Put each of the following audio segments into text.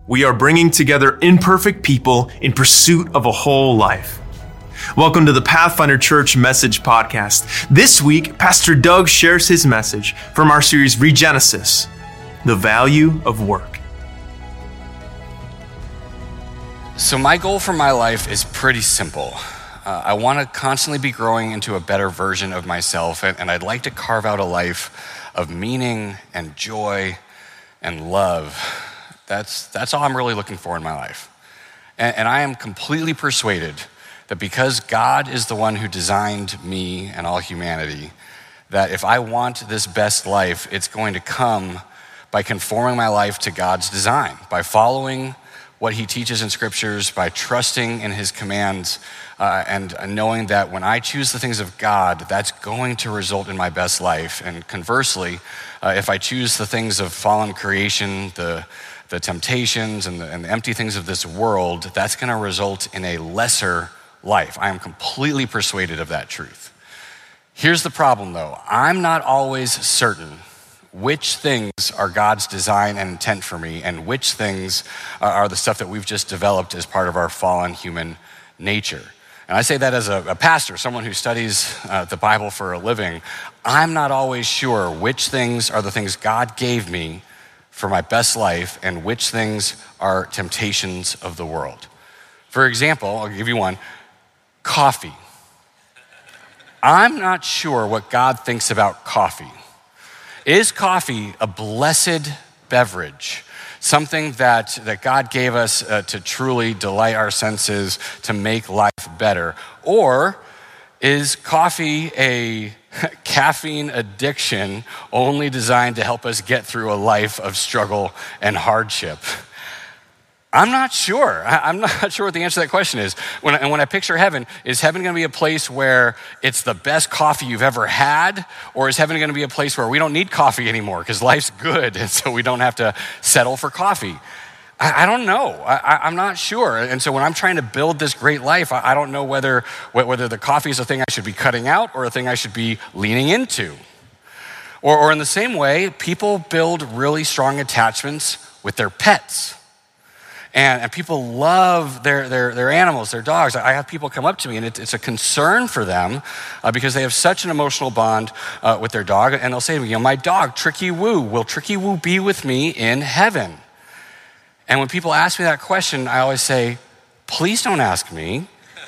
We are bringing together imperfect people in pursuit of a whole life. Welcome to the Pathfinder Church Message Podcast. This week, Pastor Doug shares his message from our series Regenesis, the value of work. So my goal for my life is pretty simple. I want to constantly be growing into a better version of myself, and I'd like to carve out a life of meaning and joy and love. That's all I'm really looking for in my life. And I am completely persuaded that because God is the one who designed me and all humanity, that if I want this best life, it's going to come by conforming my life to God's design, by following what he teaches in scriptures, by trusting in his commands, and knowing that when I choose the things of God, that's going to result in my best life. And conversely, if I choose the things of fallen creation, the temptations and the empty things of this world, that's going to result in a lesser life. I am completely persuaded of that truth. Here's the problem, though. I'm not always certain which things are God's design and intent for me, and which things are the stuff that we've just developed as part of our fallen human nature. And I say that as a pastor, someone who studies the Bible for a living. I'm not always sure which things are the things God gave me for my best life and which things are temptations of the world. For example, I'll give you one, coffee. I'm not sure what God thinks about coffee. Is coffee a blessed beverage? Something that God gave us to truly delight our senses, to make life better? Or is coffee a caffeine addiction only designed to help us get through a life of struggle and hardship? I'm not sure. I'm not sure what the answer to that question is. When I picture heaven, is heaven going to be a place where it's the best coffee you've ever had? Or is heaven going to be a place where we don't need coffee anymore because life's good and so we don't have to settle for coffee? I don't know. I'm not sure. And so when I'm trying to build this great life, I don't know whether the coffee is a thing I should be cutting out or a thing I should be leaning into. Or in the same way, people build really strong attachments with their pets. And people love their animals, their dogs. I have people come up to me, and it's a concern for them because they have such an emotional bond with their dog. And they'll say to me, my dog, Tricky Woo, will Tricky Woo be with me in heaven? And when people ask me that question, I always say, please don't ask me.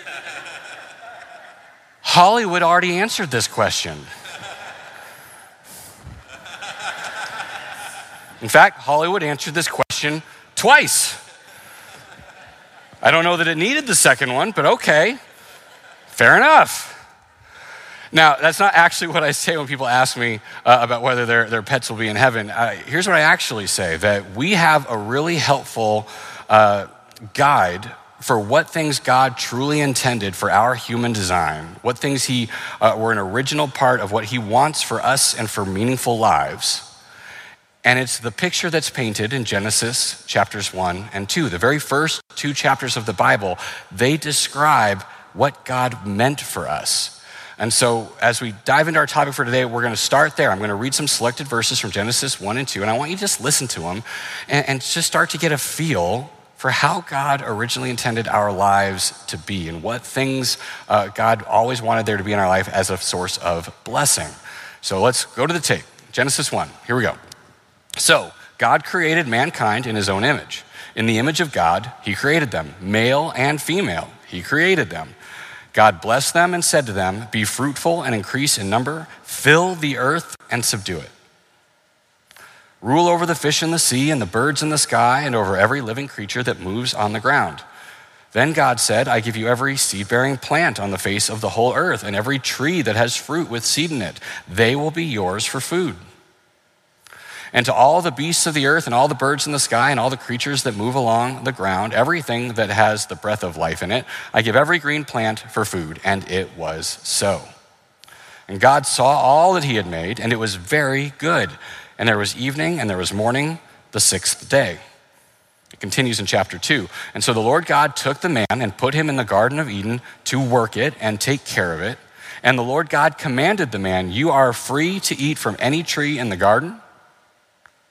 Hollywood already answered this question. In fact, Hollywood answered this question twice. I don't know that it needed the second one, but okay, fair enough. Now, that's not actually what I say when people ask me about whether their pets will be in heaven. Here's what I actually say, that we have a really helpful guide for what things God truly intended for our human design, what things he were an original part of what he wants for us and for meaningful lives. And it's the picture that's painted in Genesis chapters 1 and 2. The very first two chapters of the Bible, they describe what God meant for us. And so as we dive into our topic for today, we're going to start there. I'm going to read some selected verses from Genesis 1 and 2, and I want you to just listen to them and just start to get a feel for how God originally intended our lives to be and what things God always wanted there to be in our life as a source of blessing. So let's go to the tape. Genesis 1, here we go. So, God created mankind in his own image. In the image of God, he created them. Male and female, he created them. God blessed them and said to them, be fruitful and increase in number, fill the earth and subdue it. Rule over the fish in the sea and the birds in the sky and over every living creature that moves on the ground. Then God said, I give you every seed-bearing plant on the face of the whole earth and every tree that has fruit with seed in it. They will be yours for food. And to all the beasts of the earth and all the birds in the sky and all the creatures that move along the ground, everything that has the breath of life in it, I give every green plant for food. And it was so. And God saw all that he had made, and it was very good. And there was evening and there was morning, the sixth day. It continues in chapter 2. And so the Lord God took the man and put him in the Garden of Eden to work it and take care of it. And the Lord God commanded the man, you are free to eat from any tree in the garden,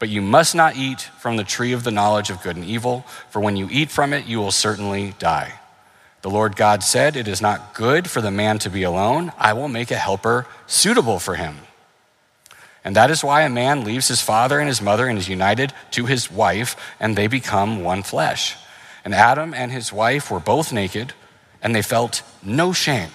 But you must not eat from the tree of the knowledge of good and evil, for when you eat from it, you will certainly die. The Lord God said, it is not good for the man to be alone. I will make a helper suitable for him. And that is why a man leaves his father and his mother and is united to his wife, and they become one flesh. And Adam and his wife were both naked, and they felt no shame.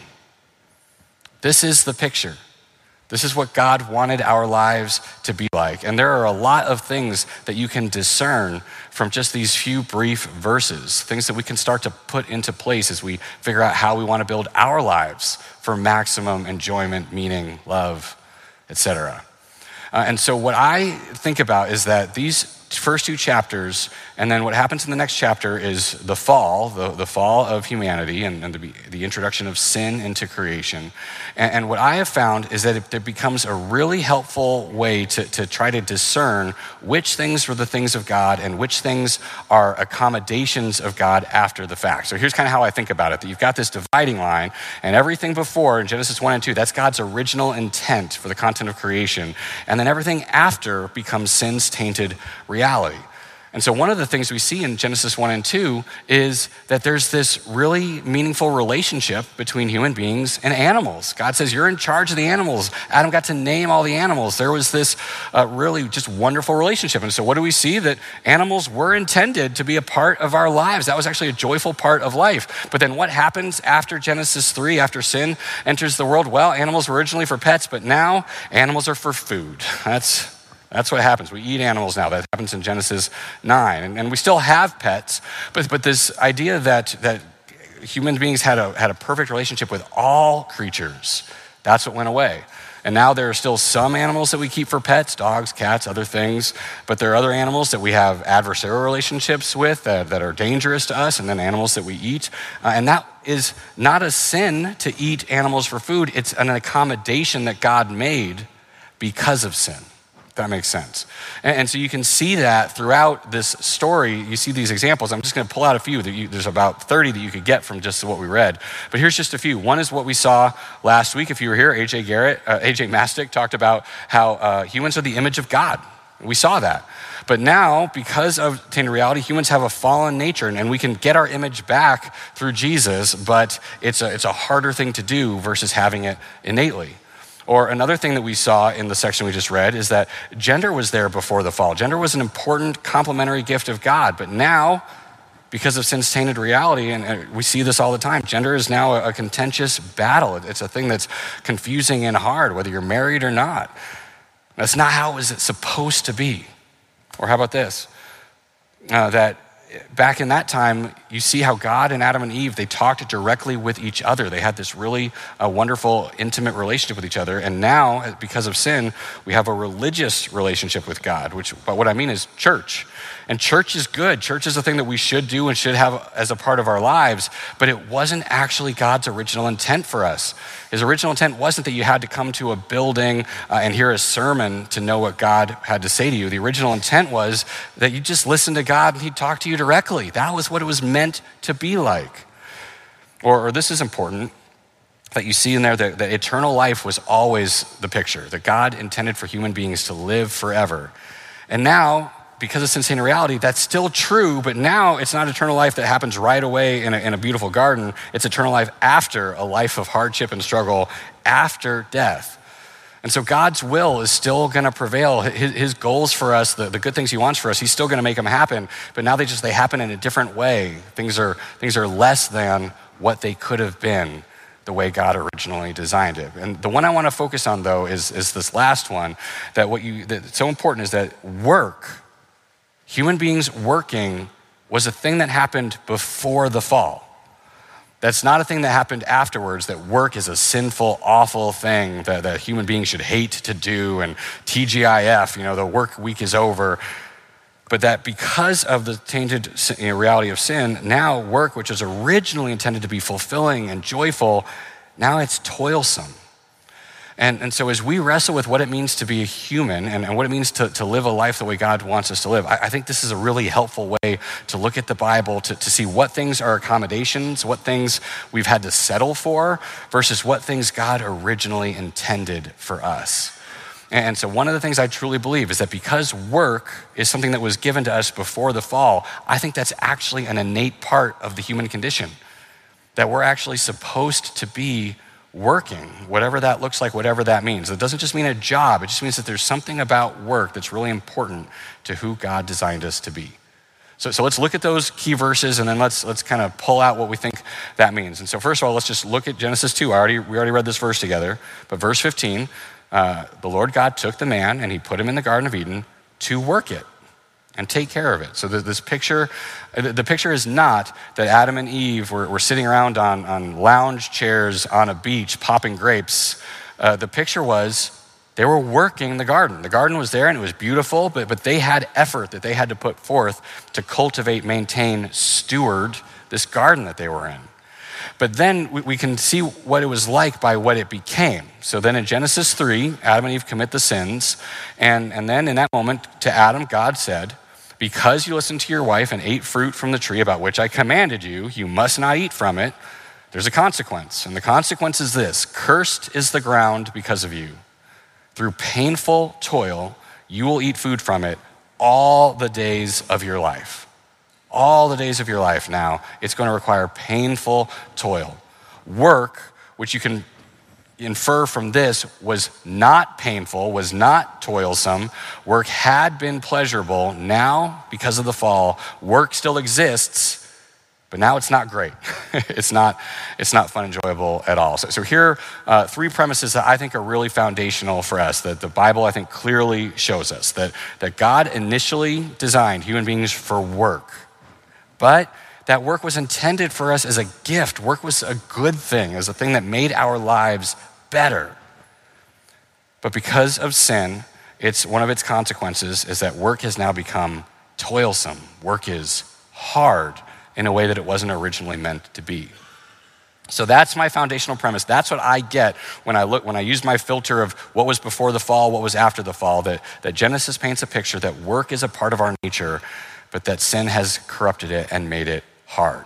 This is the picture. This is what God wanted our lives to be like. And there are a lot of things that you can discern from just these few brief verses, things that we can start to put into place as we figure out how we want to build our lives for maximum enjoyment, meaning, love, etc. And so what I think about is that these first two chapters, and then what happens in the next chapter is the fall, the fall of humanity and the introduction of sin into creation. And what I have found is that it becomes a really helpful way to try to discern which things were the things of God and which things are accommodations of God after the fact. So here's kind of how I think about it, that you've got this dividing line, and everything before in Genesis 1 and 2, that's God's original intent for the content of creation. And then everything after becomes sin's tainted reality. And so one of the things we see in Genesis 1 and 2 is that there's this really meaningful relationship between human beings and animals. God says, you're in charge of the animals. Adam got to name all the animals. There was this really just wonderful relationship. And so what do we see? That animals were intended to be a part of our lives. That was actually a joyful part of life. But then what happens after Genesis 3, after sin enters the world? Well, animals were originally for pets, but now animals are for food. That's what happens. We eat animals now. That happens in Genesis 9. And we still have pets, but this idea that human beings had a perfect relationship with all creatures, that's what went away. And now there are still some animals that we keep for pets, dogs, cats, other things, but there are other animals that we have adversarial relationships with that are dangerous to us, and then animals that we eat. And that is not a sin to eat animals for food. It's an accommodation that God made because of sin. That makes sense. And so you can see that throughout this story. You see these examples. I'm just going to pull out a few. There's about 30 that you could get from just what we read. But here's just a few. One is what we saw last week. If you were here, AJ Mastic talked about how humans are the image of God. We saw that. But now, because of tainted reality, humans have a fallen nature, and we can get our image back through Jesus, but it's a harder thing to do versus having it innately. Or another thing that we saw in the section we just read is that gender was there before the fall. Gender was an important complementary gift of God, but now, because of sin's tainted reality, and we see this all the time, gender is now a contentious battle. It's a thing that's confusing and hard, whether you're married or not. That's not how it was supposed to be. Or how about this? That back in that time, you see how God and Adam and Eve, they talked directly with each other. They had this really wonderful, intimate relationship with each other. And now, because of sin, we have a religious relationship with God, but what I mean is church. And church is good. Church is a thing that we should do and should have as a part of our lives, but it wasn't actually God's original intent for us. His original intent wasn't that you had to come to a building and hear a sermon to know what God had to say to you. The original intent was that you just listen to God and he'd talk to you directly. That was what it was meant to be like. Or this is important, that you see in there that eternal life was always the picture, that God intended for human beings to live forever. And now, because of sin and reality, that's still true, but now it's not eternal life that happens right away in a beautiful garden. It's eternal life after a life of hardship and struggle, after death. And so God's will is still going to prevail. His goals for us, the good things he wants for us, he's still going to make them happen, but now they happen in a different way. Things are less than what they could have been the way God originally designed it. And the one I want to focus on, though, is this last one, that's so important, is that work, human beings working, was a thing that happened before the fall. That's not a thing that happened afterwards, that work is a sinful, awful thing that human beings should hate to do, and TGIF, the work week is over. But that because of the tainted reality of sin, now work, which was originally intended to be fulfilling and joyful, now it's toilsome. And so as we wrestle with what it means to be a human and what it means to live a life the way God wants us to live, I think this is a really helpful way to look at the Bible, to see what things are accommodations, what things we've had to settle for, versus what things God originally intended for us. And so one of the things I truly believe is that because work is something that was given to us before the fall, I think that's actually an innate part of the human condition, that we're actually supposed to be working, whatever that looks like, whatever that means. It doesn't just mean a job. It just means that there's something about work that's really important to who God designed us to be. So let's look at those key verses, and then let's kind of pull out what we think that means. And so first of all, let's just look at Genesis 2. We already read this verse together, but verse 15, the Lord God took the man and he put him in the Garden of Eden to work it and take care of it. So this picture, the picture is not that Adam and Eve were sitting around on lounge chairs on a beach popping grapes. The picture was they were working the garden. The garden was there and it was beautiful, but they had effort that they had to put forth to cultivate, maintain, steward this garden that they were in. But then we can see what it was like by what it became. So then in Genesis 3, Adam and Eve commit the sins. And then in that moment to Adam, God said, because you listened to your wife and ate fruit from the tree about which I commanded you, you must not eat from it. There's a consequence. And the consequence is this: cursed is the ground because of you. Through painful toil, you will eat food from it all the days of your life. All the days of your life now, it's going to require painful toil. Work, which you can infer from this, was not painful, was not toilsome. Work had been pleasurable. Now, because of the fall, work still exists, but now it's not great. It's not fun, enjoyable at all. So here are three premises that I think are really foundational for us, that the Bible, I think, clearly shows us, that God initially designed human beings for work, but that work was intended for us as a gift. Work was a good thing, as a thing that made our lives better. But because of sin, it's one of its consequences is that work has now become toilsome. Work is hard in a way that it wasn't originally meant to be. So that's my foundational premise. That's what I get when I use my filter of what was before the fall, what was after the fall, that Genesis paints a picture that work is a part of our nature, but that sin has corrupted it and made it hard.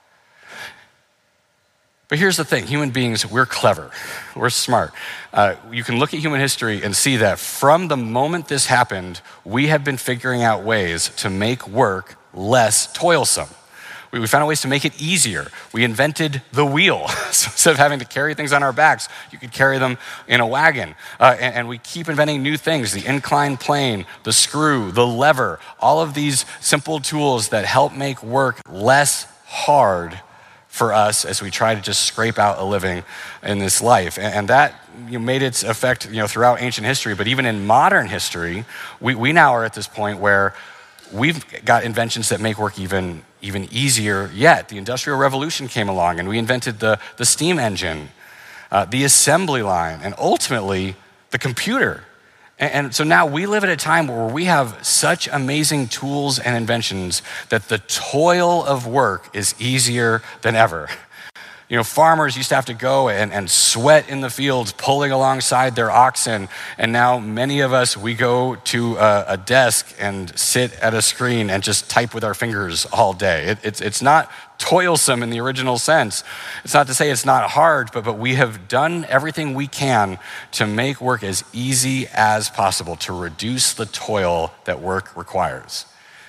But here's the thing, human beings, we're clever, we're smart. You can look at human history and see that from the moment this happened, we have been figuring out ways to make work less toilsome. We found ways to make it easier. We invented the wheel. So instead of having to carry things on our backs, you could carry them in a wagon. And we keep inventing new things, the inclined plane, the screw, the lever, all of these simple tools that help make work less hard for us as we try to just scrape out a living in this life. And that made its effect throughout ancient history, but even in modern history, we now are at this point where we've got inventions that make work even easier yet. The Industrial Revolution came along and we invented the steam engine, the assembly line, and ultimately the computer. And so now we live at a time where we have such amazing tools and inventions that the toil of work is easier than ever. Farmers used to have to go and sweat in the fields pulling alongside their oxen. And now many of us, we go to a desk and sit at a screen and just type with our fingers all day. It's not toilsome in the original sense. It's not to say it's not hard, but we have done everything we can to make work as easy as possible, to reduce the toil that work requires.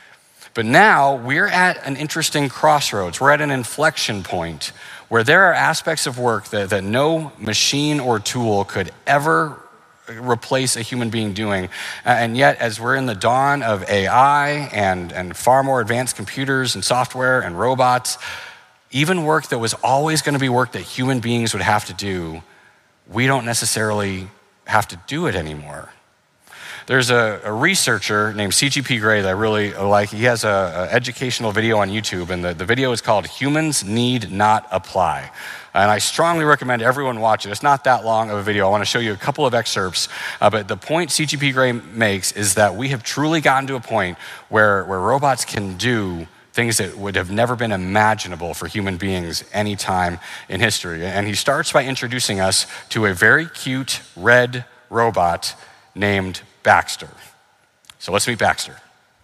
But now we're at an interesting crossroads. We're at an inflection point where there are aspects of work that no machine or tool could ever replace a human being doing. And yet, as we're in the dawn of AI and far more advanced computers and software and robots, even work that was always going to be work that human beings would have to do, we don't necessarily have to do it anymore. There's a researcher named C.G.P. Gray that I really like. He has an educational video on YouTube, and the video is called Humans Need Not Apply. And I strongly recommend everyone watch it. It's not that long of a video. I want to show you a couple of excerpts. But the point C.G.P. Gray makes is that we have truly gotten to a point where robots can do things that would have never been imaginable for human beings any time in history. And he starts by introducing us to a very cute red robot named Baxter. So let's meet Baxter.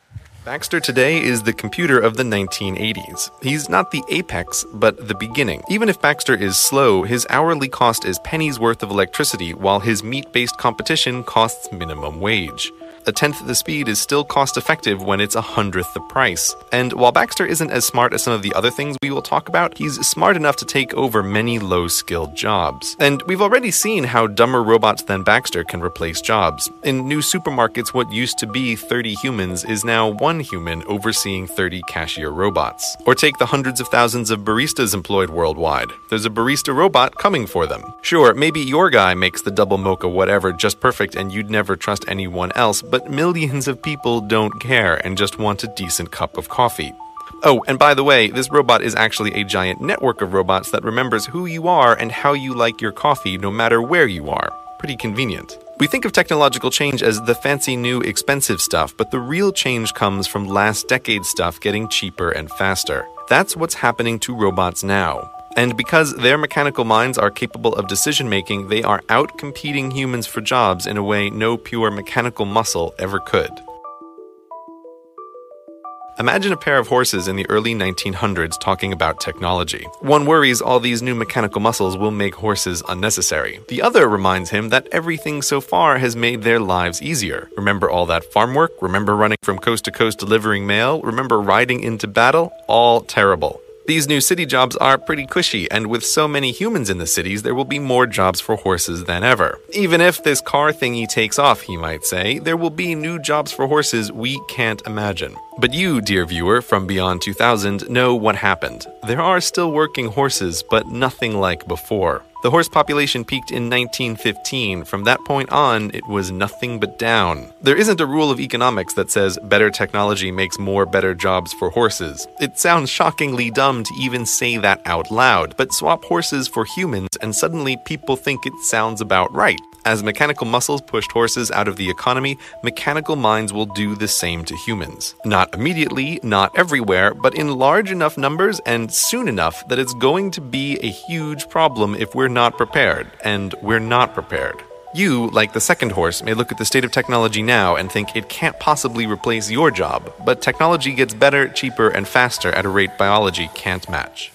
Baxter today is the computer of the 1980s. He's not the apex, but the beginning. Even if Baxter is slow, his hourly cost is pennies worth of electricity, while his meat-based competition costs minimum wage. A tenth the speed is still cost-effective when it's 100th the price. And while Baxter isn't as smart as some of the other things we will talk about, he's smart enough to take over many low-skilled jobs. And we've already seen how dumber robots than Baxter can replace jobs. In new supermarkets, what used to be 30 humans is now 1 human overseeing 30 cashier robots. Or take the hundreds of thousands of baristas employed worldwide. There's a barista robot coming for them. Sure, maybe your guy makes the double mocha whatever just perfect and you'd never trust anyone else, but millions of people don't care and just want a decent cup of coffee. Oh, and by the way, this robot is actually a giant network of robots that remembers who you are and how you like your coffee no matter where you are. Pretty convenient. We think of technological change as the fancy new expensive stuff, but the real change comes from last decade's stuff getting cheaper and faster. That's what's happening to robots now. And because their mechanical minds are capable of decision-making, they are out-competing humans for jobs in a way no pure mechanical muscle ever could. Imagine a pair of horses in the early 1900s talking about technology. One worries all these new mechanical muscles will make horses unnecessary. The other reminds him that everything so far has made their lives easier. Remember all that farm work? Remember running from coast to coast delivering mail? Remember riding into battle? All terrible. These new city jobs are pretty cushy, and with so many humans in the cities, there will be more jobs for horses than ever. Even if this car thingy takes off, he might say, there will be new jobs for horses we can't imagine. But you, dear viewer from Beyond 2000, know what happened. There are still working horses, but nothing like before. The horse population peaked in 1915. From that point on, it was nothing but down. There isn't a rule of economics that says better technology makes more better jobs for horses. It sounds shockingly dumb to even say that out loud, but swap horses for humans and suddenly people think it sounds about right. As mechanical muscles pushed horses out of the economy, mechanical minds will do the same to humans. Not immediately, not everywhere, but in large enough numbers and soon enough that it's going to be a huge problem if we're not prepared, and we're not prepared. You, like the second horse, may look at the state of technology now and think it can't possibly replace your job, but technology gets better, cheaper, and faster at a rate biology can't match.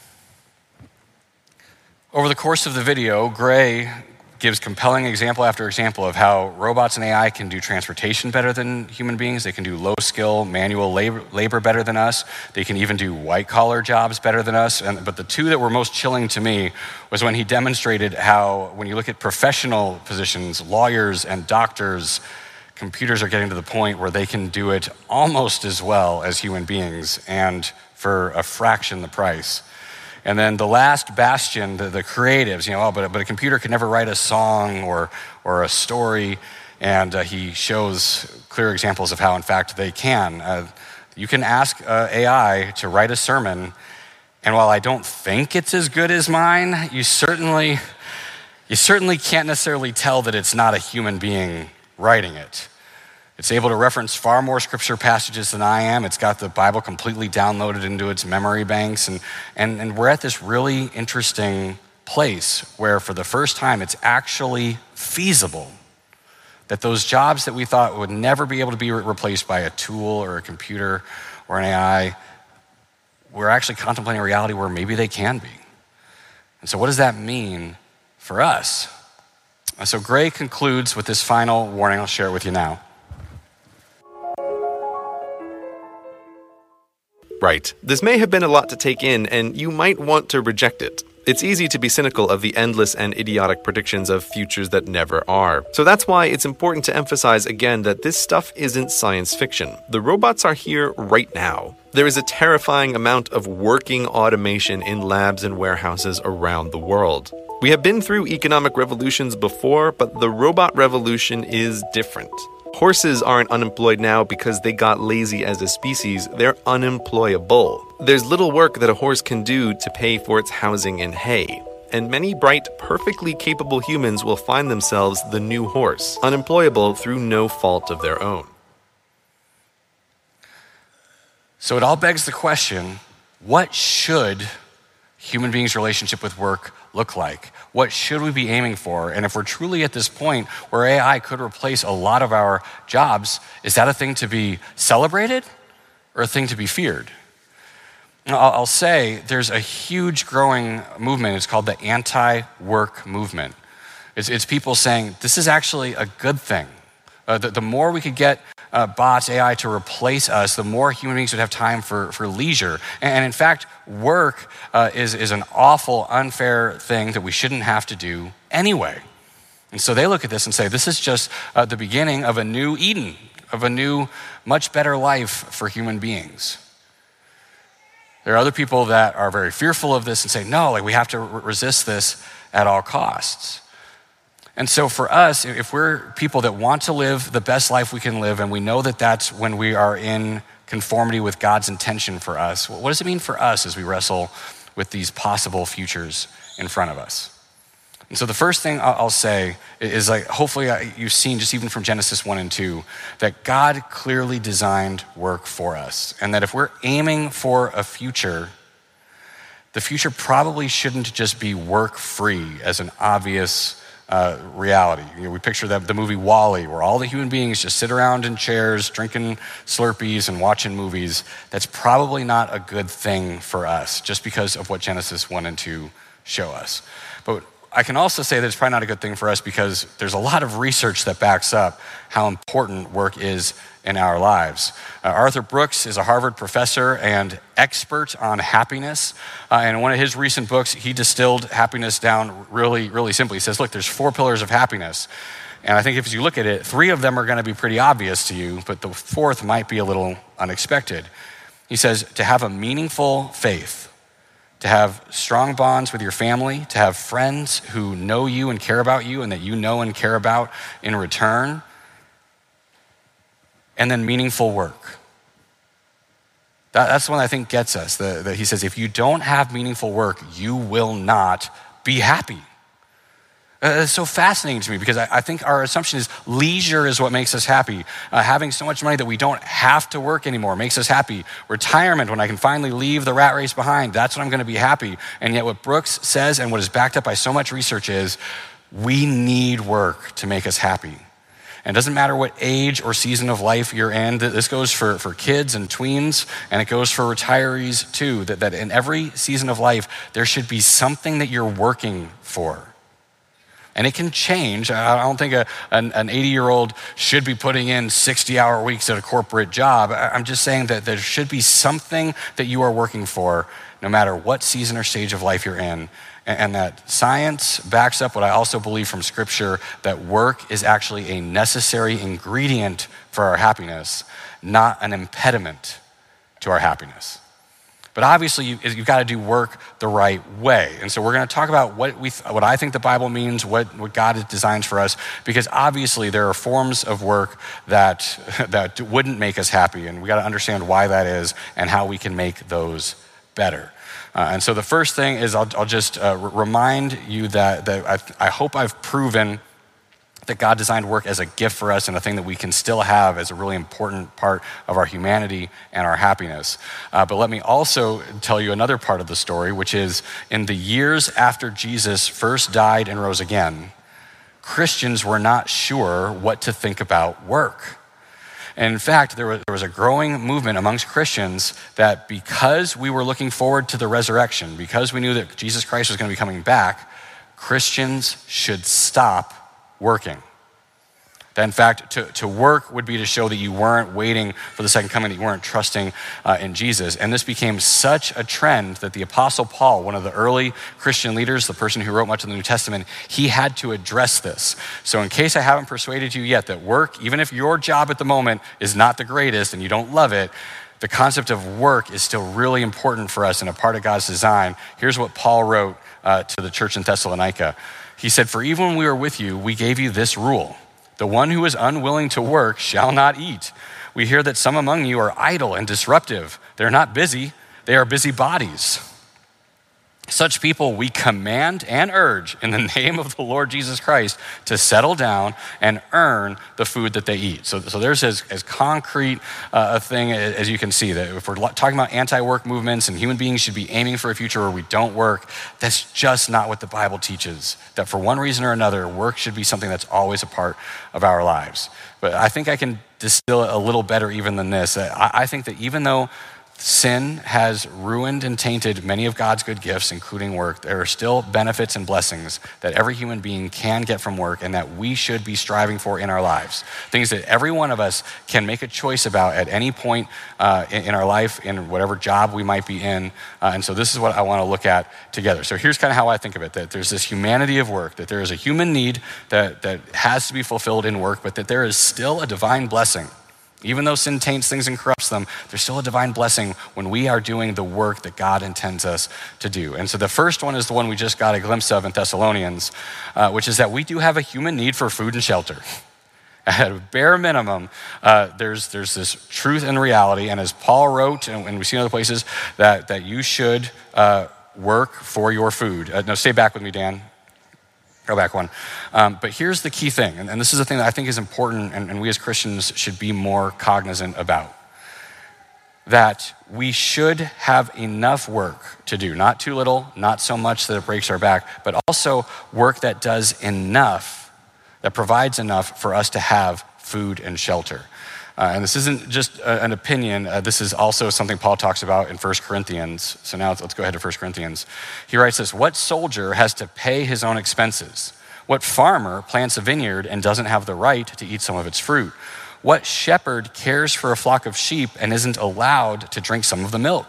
Over the course of the video, Gray gives compelling example after example of how robots and AI can do transportation better than human beings. They can do low-skill manual labor better than us. They can even do white-collar jobs better than us. But the two that were most chilling to me was when he demonstrated how, when you look at professional positions, lawyers and doctors, computers are getting to the point where they can do it almost as well as human beings and for a fraction the price. And then the last bastion, the creatives, but a computer could never write a song or a story, and he shows clear examples of how, in fact, they can. You can ask AI to write a sermon, and while I don't think it's as good as mine, you certainly can't necessarily tell that it's not a human being writing it. It's able to reference far more scripture passages than I am. It's got the Bible completely downloaded into its memory banks. And we're at this really interesting place where for the first time it's actually feasible that those jobs that we thought would never be able to be replaced by a tool or a computer or an AI, we're actually contemplating a reality where maybe they can be. And so what does that mean for us? So Gray concludes with this final warning. I'll share it with you now. Right. This may have been a lot to take in, and you might want to reject it. It's easy to be cynical of the endless and idiotic predictions of futures that never are. So that's why it's important to emphasize again that this stuff isn't science fiction. The robots are here right now. There is a terrifying amount of working automation in labs and warehouses around the world. We have been through economic revolutions before, but the robot revolution is different. Horses aren't unemployed now because they got lazy as a species, they're unemployable. There's little work that a horse can do to pay for its housing and hay. And many bright, perfectly capable humans will find themselves the new horse, unemployable through no fault of their own. So it all begs the question, what should human beings' relationship with work look like? What should we be aiming for? And if we're truly at this point where AI could replace a lot of our jobs, is that a thing to be celebrated? or a thing to be feared. I'll say there's a huge growing movement. It's called the anti-work movement. It's people saying this is actually a good thing. The more we could get bots, AI to replace us, the more human beings would have time for leisure. And in fact, work is an awful, unfair thing that we shouldn't have to do anyway. And so they look at this and say, this is just the beginning of a new Eden, of a new, much better life for human beings. There are other people that are very fearful of this and say, no, we have to resist this at all costs. And so for us, if we're people that want to live the best life we can live, and we know that that's when we are in conformity with God's intention for us, what does it mean for us as we wrestle with these possible futures in front of us? And so the first thing I'll say is hopefully you've seen just even from Genesis 1 and 2, that God clearly designed work for us. And that if we're aiming for a future, the future probably shouldn't just be work-free as an obvious reality. We picture the movie WALL-E, where all the human beings just sit around in chairs, drinking Slurpees and watching movies. That's probably not a good thing for us, just because of what Genesis 1 and 2 show us. But I can also say that it's probably not a good thing for us because there's a lot of research that backs up how important work is in our lives. Arthur Brooks is a Harvard professor and expert on happiness. And in one of his recent books, he distilled happiness down really, really simply. He says, look, there's 4 pillars of happiness. And I think if you look at it, 3 of them are going to be pretty obvious to you, but the 4th might be a little unexpected. He says, to have a meaningful faith, to have strong bonds with your family, to have friends who know you and care about you and that you know and care about in return, and then meaningful work. That's the one I think gets us. He says, if you don't have meaningful work, you will not be happy. It's so fascinating to me because I think our assumption is leisure is what makes us happy. Having so much money that we don't have to work anymore makes us happy. Retirement, when I can finally leave the rat race behind, that's when I'm going to be happy. And yet what Brooks says and what is backed up by so much research is we need work to make us happy. And it doesn't matter what age or season of life you're in. This goes for kids and tweens, and it goes for retirees too, that in every season of life, there should be something that you're working for. And it can change. I don't think an 80-year-old should be putting in 60-hour weeks at a corporate job. I'm just saying that there should be something that you are working for, no matter what season or stage of life you're in. And that science backs up what I also believe from Scripture, that work is actually a necessary ingredient for our happiness, not an impediment to our happiness. But obviously, you've got to do work the right way. And so we're going to talk about what I think the Bible means, what God designs for us, because obviously there are forms of work that wouldn't make us happy, and we got to understand why that is and how we can make those better. And so the first thing is I'll just remind you that I hope I've proven that God designed work as a gift for us and a thing that we can still have as a really important part of our humanity and our happiness. But let me also tell you another part of the story, which is in the years after Jesus first died and rose again, Christians were not sure what to think about work. And in fact, there was a growing movement amongst Christians that because we were looking forward to the resurrection, because we knew that Jesus Christ was going to be coming back, Christians should stop working. That in fact, to work would be to show that you weren't waiting for the second coming, that you weren't trusting in Jesus. And this became such a trend that the Apostle Paul, one of the early Christian leaders, the person who wrote much of the New Testament, he had to address this. So in case I haven't persuaded you yet that work, even if your job at the moment is not the greatest and you don't love it, the concept of work is still really important for us and a part of God's design. Here's what Paul wrote to the church in Thessalonica. He said, "For even when we were with you, we gave you this rule. The one who is unwilling to work shall not eat. We hear that some among you are idle and disruptive. They're not busy, they are busybodies. Such people we command and urge in the name of the Lord Jesus Christ to settle down and earn the food that they eat." So there's as concrete a thing as you can see, that if we're talking about anti-work movements and human beings should be aiming for a future where we don't work, that's just not what the Bible teaches. That for one reason or another, work should be something that's always a part of our lives. But I think I can distill it a little better even than this. I think that even though sin has ruined and tainted many of God's good gifts, including work, there are still benefits and blessings that every human being can get from work and that we should be striving for in our lives. Things that every one of us can make a choice about at any point in our life, in whatever job we might be in. And so this is what I want to look at together. So here's kind of how I think of it, that there's this humanity of work, that there is a human need that has to be fulfilled in work, but that there is still a divine blessing. Even though sin taints things and corrupts them, there's still a divine blessing when we are doing the work that God intends us to do. And so the first one is the one we just got a glimpse of in Thessalonians, which is that we do have a human need for food and shelter. At a bare minimum, there's this truth and reality, and as Paul wrote, and we see in other places, that you should work for your food. No, stay back with me, Dan. Go back one. But here's the key thing, and this is the thing that I think is important and we as Christians should be more cognizant about. That we should have enough work to do, not too little, not so much that it breaks our back, but also work that does enough, that provides enough for us to have food and shelter. And this isn't just an opinion. This is also something Paul talks about in 1 Corinthians. So now let's go ahead to 1 Corinthians. He writes this: what soldier has to pay his own expenses? What farmer plants a vineyard and doesn't have the right to eat some of its fruit? What shepherd cares for a flock of sheep and isn't allowed to drink some of the milk?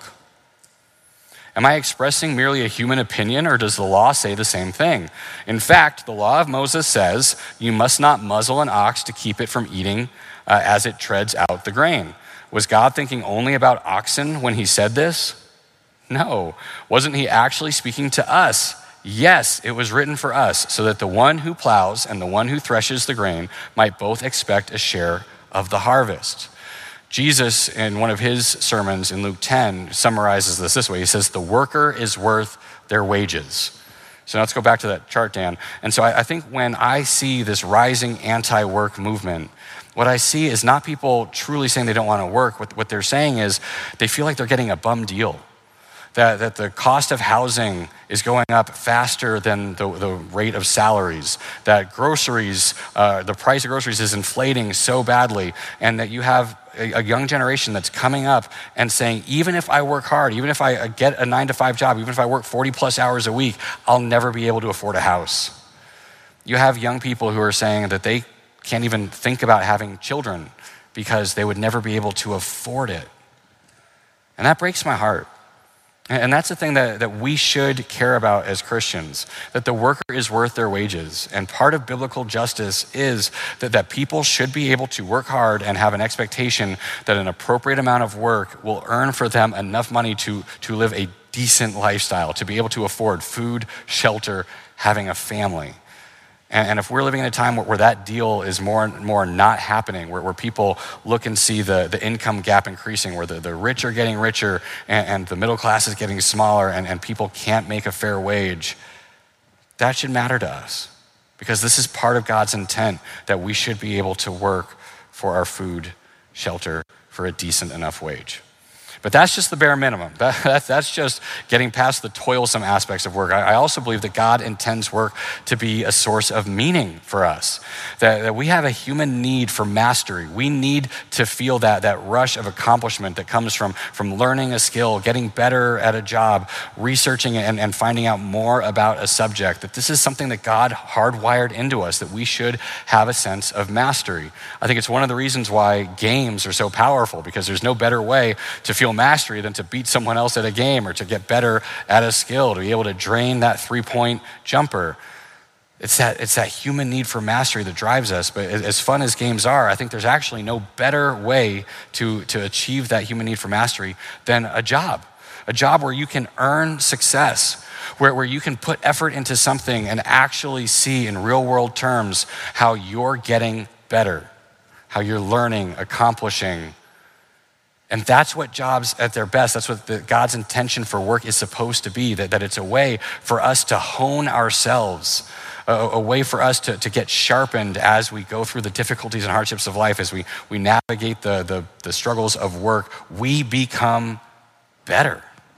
Am I expressing merely a human opinion, or does the law say the same thing? In fact, the law of Moses says you must not muzzle an ox to keep it from eating as it treads out the grain. Was God thinking only about oxen when he said this? No. Wasn't he actually speaking to us? Yes, it was written for us, so that the one who plows and the one who threshes the grain might both expect a share of the harvest. Jesus, in one of his sermons in Luke 10, summarizes this way. He says, the worker is worth their wages. So now let's go back to that chart, Dan. And so I think when I see this rising anti-work movement, what I see is not people truly saying they don't want to work. What they're saying is they feel like they're getting a bum deal. That the cost of housing is going up faster than the rate of salaries. That groceries, the price of groceries is inflating so badly. And that you have a young generation that's coming up and saying, even if I work hard, even if I get a 9-to-5 job, even if I work 40 plus hours a week, I'll never be able to afford a house. You have young people who are saying that they can't even think about having children because they would never be able to afford it. And that breaks my heart. And that's the thing that we should care about as Christians, that the worker is worth their wages. And part of biblical justice is that people should be able to work hard and have an expectation that an appropriate amount of work will earn for them enough money to live a decent lifestyle, to be able to afford food, shelter, having a family. And if we're living in a time where that deal is more and more not happening, where people look and see the income gap increasing, where the rich are getting richer and the middle class is getting smaller and people can't make a fair wage, that should matter to us. Because this is part of God's intent, that we should be able to work for our food, shelter, for a decent enough wage. But that's just the bare minimum. That's just getting past the toilsome aspects of work. I also believe that God intends work to be a source of meaning for us. That we have a human need for mastery. We need to feel that rush of accomplishment that comes from learning a skill, getting better at a job, researching and finding out more about a subject. That this is something that God hardwired into us, that we should have a sense of mastery. I think it's one of the reasons why games are so powerful, because there's no better way to feel mastery than to beat someone else at a game or to get better at a skill, to be able to drain that 3-point jumper. It's that human need for mastery that drives us. But as fun as games are, I think there's actually no better way to achieve that human need for mastery than a job where you can earn success, where you can put effort into something and actually see in real world terms how you're getting better, how you're learning, accomplishing. And that's what jobs at their best, that's what God's intention for work is supposed to be, that it's a way for us to hone ourselves, a way for us to get sharpened as we go through the difficulties and hardships of life, as we navigate the struggles of work. We become better.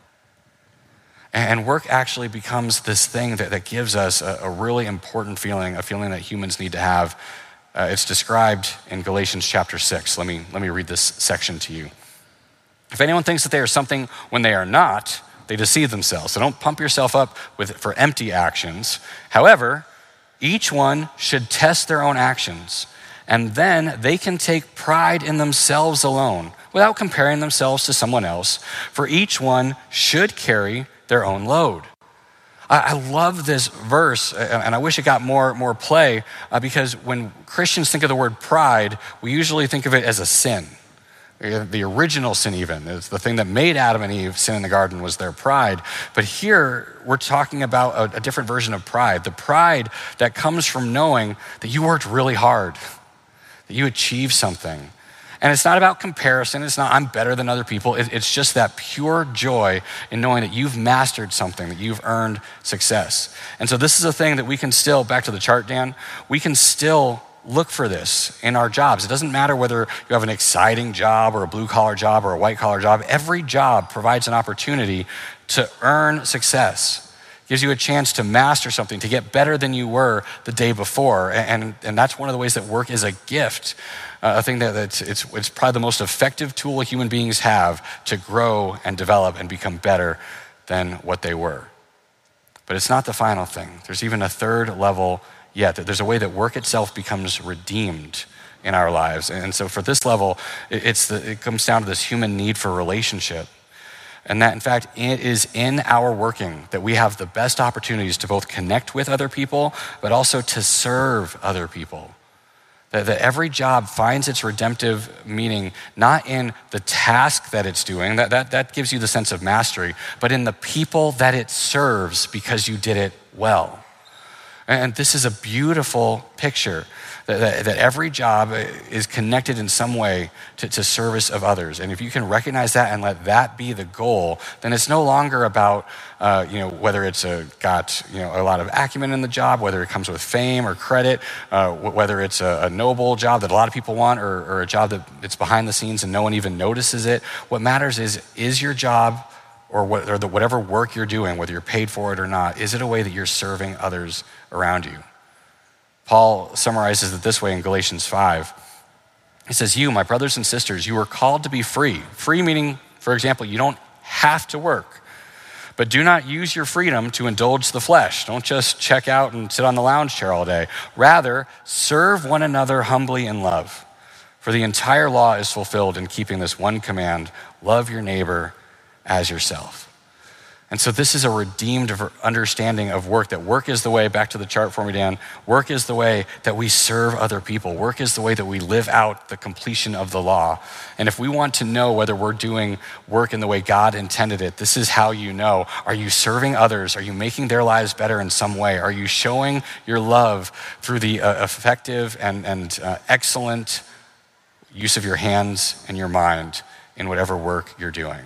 And work actually becomes this thing that gives us a really important feeling, a feeling that humans need to have, It's described in Galatians chapter 6. Let me read this section to you. If anyone thinks that they are something when they are not, they deceive themselves. So don't pump yourself up for empty actions. However, each one should test their own actions, and then they can take pride in themselves alone without comparing themselves to someone else, for each one should carry their own load. I love this verse, and I wish it got more play, because when Christians think of the word pride, we usually think of it as a sin. The original sin even. It's the thing that made Adam and Eve sin in the garden was their pride. But here, we're talking about a different version of pride. The pride that comes from knowing that you worked really hard, that you achieved something. And it's not about comparison. It's not, I'm better than other people. It's just that pure joy in knowing that you've mastered something, that you've earned success. And so this is a thing that we can still, back to the chart, Dan, we can still look for this in our jobs. It doesn't matter whether you have an exciting job or a blue-collar job or a white-collar job. Every job provides an opportunity to earn success. It gives you a chance to master something, to get better than you were the day before. And that's one of the ways that work is a gift. I think that it's probably the most effective tool human beings have to grow and develop and become better than what they were. But it's not the final thing. There's even a third level yet. There's a way that work itself becomes redeemed in our lives. And so for this level, it comes down to this human need for relationship. And that, in fact, it is in our working that we have the best opportunities to both connect with other people, but also to serve other people. That every job finds its redemptive meaning not in the task that it's doing, that gives you the sense of mastery, but in the people that it serves because you did it well. And this is a beautiful picture that every job is connected in some way to service of others. And if you can recognize that and let that be the goal, then it's no longer about whether it's got a lot of acumen in the job, whether it comes with fame or credit, whether it's a noble job that a lot of people want, or a job that it's behind the scenes and no one even notices it. What matters is your job or whatever work you're doing, whether you're paid for it or not, is it a way that you're serving others around you? Paul summarizes it this way in Galatians 5. He says, you, my brothers and sisters, you are called to be free. Free meaning, for example, you don't have to work. But do not use your freedom to indulge the flesh. Don't just check out and sit on the lounge chair all day. Rather, serve one another humbly in love. For the entire law is fulfilled in keeping this one command, love your neighbor as yourself. And so this is a redeemed understanding of work, that work is the way, back to the chart for me, Dan, work is the way that we serve other people. Work is the way that we live out the completion of the law. And if we want to know whether we're doing work in the way God intended it, this is how you know. Are you serving others? Are you making their lives better in some way? Are you showing your love through the effective and excellent use of your hands and your mind in whatever work you're doing?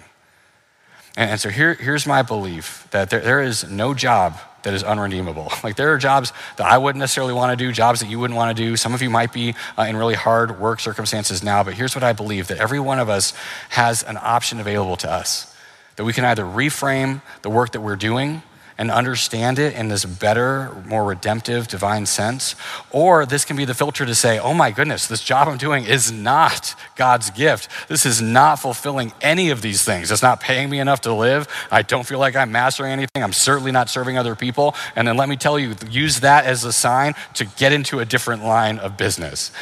And so here's my belief, that there is no job that is unredeemable. Like, there are jobs that I wouldn't necessarily want to do, jobs that you wouldn't want to do. Some of you might be in really hard work circumstances now, but here's what I believe, that every one of us has an option available to us, that we can either reframe the work that we're doing and understand it in this better, more redemptive, divine sense. Or this can be the filter to say, oh my goodness, this job I'm doing is not God's gift. This is not fulfilling any of these things. It's not paying me enough to live. I don't feel like I'm mastering anything. I'm certainly not serving other people. And then let me tell you, use that as a sign to get into a different line of business.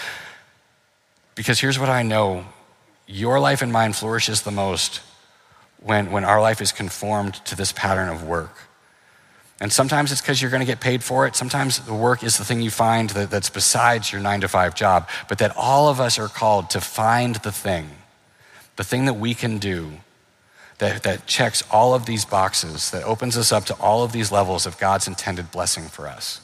Because here's what I know, your life and mine flourishes the most when our life is conformed to this pattern of work. And sometimes it's because you're going to get paid for it. Sometimes the work is the thing you find that's besides your 9-to-5 job. But that all of us are called to find the thing that we can do that checks all of these boxes, that opens us up to all of these levels of God's intended blessing for us.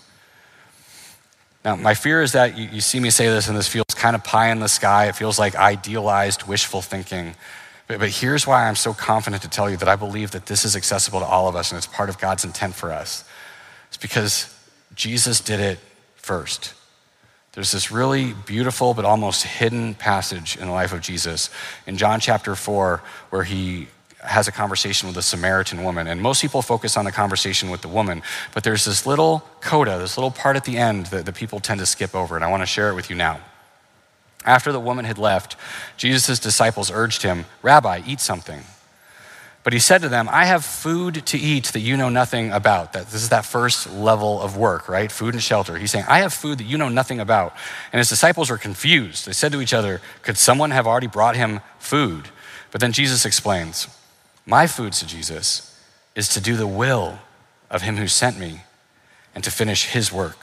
Now, my fear is that you see me say this and this feels kind of pie in the sky. It feels like idealized, wishful thinking. But here's why I'm so confident to tell you that I believe that this is accessible to all of us and it's part of God's intent for us. It's because Jesus did it first. There's this really beautiful but almost hidden passage in the life of Jesus in John chapter 4 where he has a conversation with a Samaritan woman. And most people focus on the conversation with the woman, but there's this little coda, this little part at the end that the people tend to skip over, and I want to share it with you now. After the woman had left, Jesus' disciples urged him, "Rabbi, eat something." But he said to them, "I have food to eat that you know nothing about." This is that first level of work, right? Food and shelter. He's saying, "I have food that you know nothing about." And his disciples were confused. They said to each other, "Could someone have already brought him food?" But then Jesus explains, "My food," said Jesus, "is to do the will of him who sent me and to finish his work."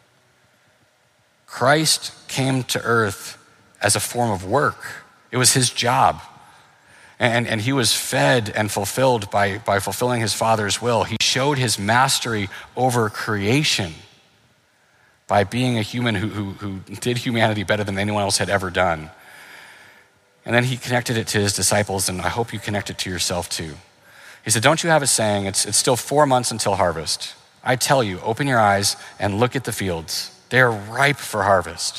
Christ came to earth as a form of work. It was his job. And he was fed and fulfilled by fulfilling his Father's will. He showed his mastery over creation by being a human who did humanity better than anyone else had ever done. And then he connected it to his disciples, and I hope you connect it to yourself too. He said, "Don't you have a saying, it's still 4 months until harvest? I tell you, open your eyes and look at the fields. They are ripe for harvest.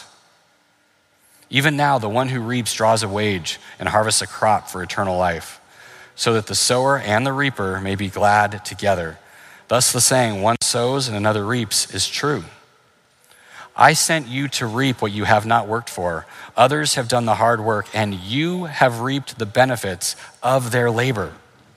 Even now, the one who reaps draws a wage and harvests a crop for eternal life, so that the sower and the reaper may be glad together. Thus the saying, one sows and another reaps, is true. I sent you to reap what you have not worked for. Others have done the hard work, and you have reaped the benefits of their labor."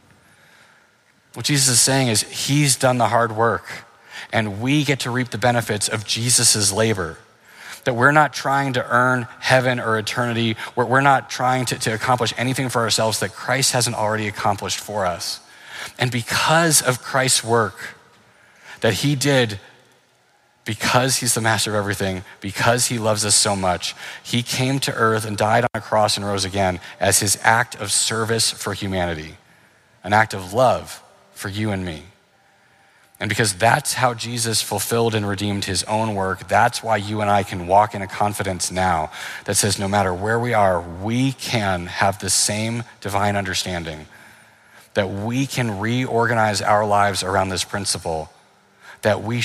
What Jesus is saying is he's done the hard work, and we get to reap the benefits of Jesus's labor. That we're not trying to earn heaven or eternity. We're not trying to accomplish anything for ourselves that Christ hasn't already accomplished for us. And because of Christ's work that he did, because he's the master of everything, because he loves us so much, he came to earth and died on a cross and rose again as his act of service for humanity, an act of love for you and me. And because that's how Jesus fulfilled and redeemed his own work, that's why you and I can walk in a confidence now that says no matter where we are, we can have the same divine understanding, that we can reorganize our lives around this principle, that we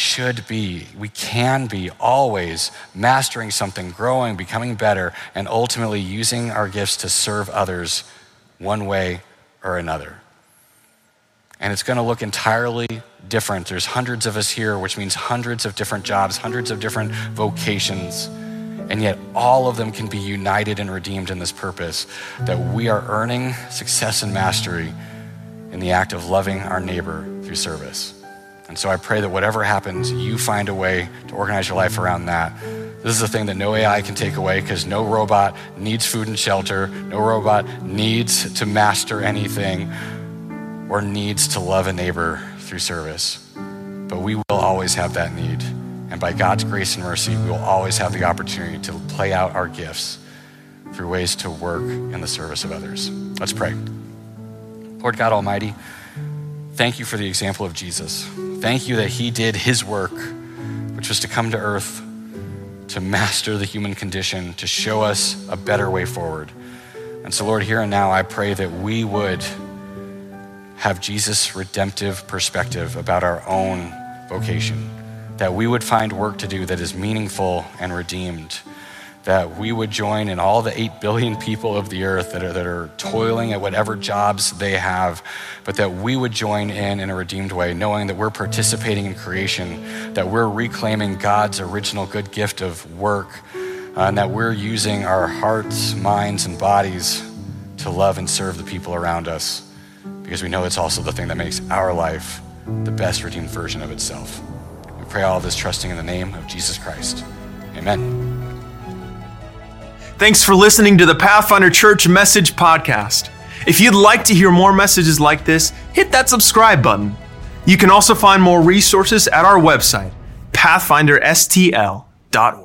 can be always mastering something, growing, becoming better, and ultimately using our gifts to serve others one way or another. And it's going to look entirely different. There's hundreds of us here, which means hundreds of different jobs, hundreds of different vocations, and yet all of them can be united and redeemed in this purpose, that we are earning success and mastery in the act of loving our neighbor through service. And so I pray that whatever happens, you find a way to organize your life around that. This is a thing that no AI can take away, because no robot needs food and shelter. No robot needs to master anything or needs to love a neighbor through service. But we will always have that need. And by God's grace and mercy, we will always have the opportunity to play out our gifts through ways to work in the service of others. Let's pray. Lord God Almighty, thank you for the example of Jesus. Thank you that he did his work, which was to come to earth, to master the human condition, to show us a better way forward. And so Lord, here and now, I pray that we would have Jesus' redemptive perspective about our own vocation, that we would find work to do that is meaningful and redeemed, that we would join in all the 8 billion people of the earth that are toiling at whatever jobs they have, but that we would join in a redeemed way, knowing that we're participating in creation, that we're reclaiming God's original good gift of work, and that we're using our hearts, minds, and bodies to love and serve the people around us, because we know it's also the thing that makes our life the best redeemed version of itself. We pray all this trusting in the name of Jesus Christ. Amen. Thanks for listening to the Pathfinder Church Message Podcast. If you'd like to hear more messages like this, hit that subscribe button. You can also find more resources at our website, pathfinderstl.org.